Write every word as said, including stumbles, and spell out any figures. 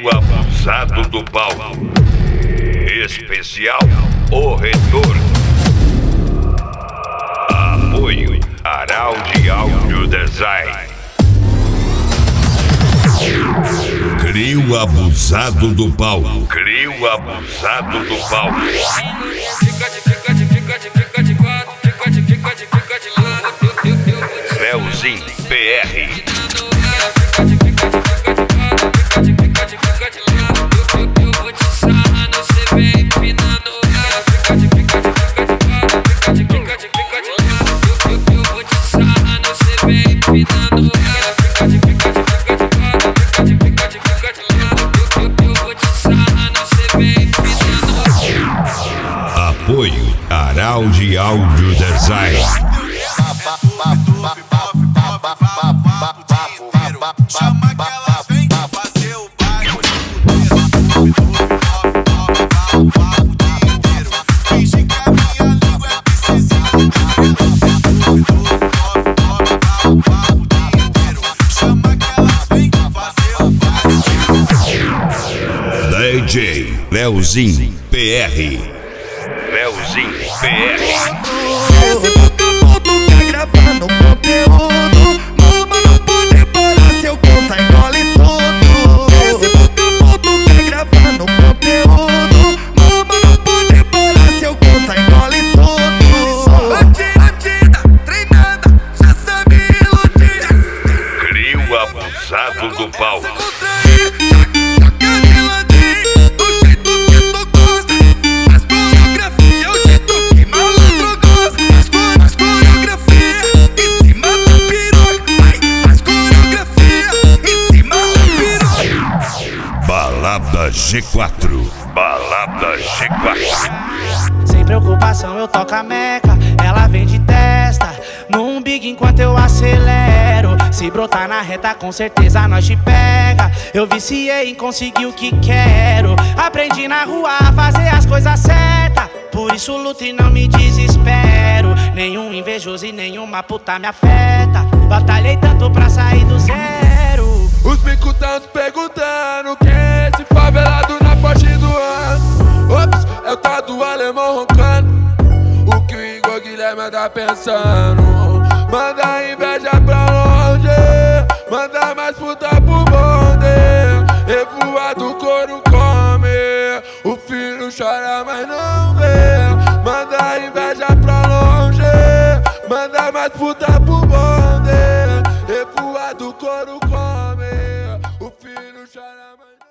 Abusado do Palco. Especial O Retorno. Apoio Araldi Audio Design. Crio Abusado do Palco. Crio Abusado do Palco. Leozinho P R. Apoio Araldi Audio Design. Chama que elas vêm fazer o baile inteiro. Finge que a minha língua é precisão. Chama que elas vêm fazer o baile. D J Leozinho P R. Leozinho P R. Esse vagabundo quer gravar no conteúdo. Mama não pode parar, seu conta engole tudo. Esse vagabundo quer gravar no conteúdo. Mama não pode parar, seu conta engole tudo. Bandida, bandida, treinada, já sabe iludir. Crio Abusado do Palco. Balada G quatro. Balada G quatro. Sem preocupação eu toco a meca, ela vem de testa num big enquanto eu acelero. Se brotar na reta com certeza nós te pega. Eu viciei em conseguir o que quero. Aprendi na rua a fazer as coisas certas. Por isso luto e não me desespero. Nenhum invejoso e nenhuma puta me afeta. Batalhei tanto pra sair do zero. Os bico tão se perguntando quem é esse favelado na Porsche do ano. Ops, é o tal do alemão roncando. O que o Igor Guilherme tá pensando? Manda inveja pra longe, manda mais puta pro bonde. Revoado o couro come, o filho chora mas não vê. Manda inveja pra longe, manda mais puta pro bonde. Revoado o couro come, o filho chora mas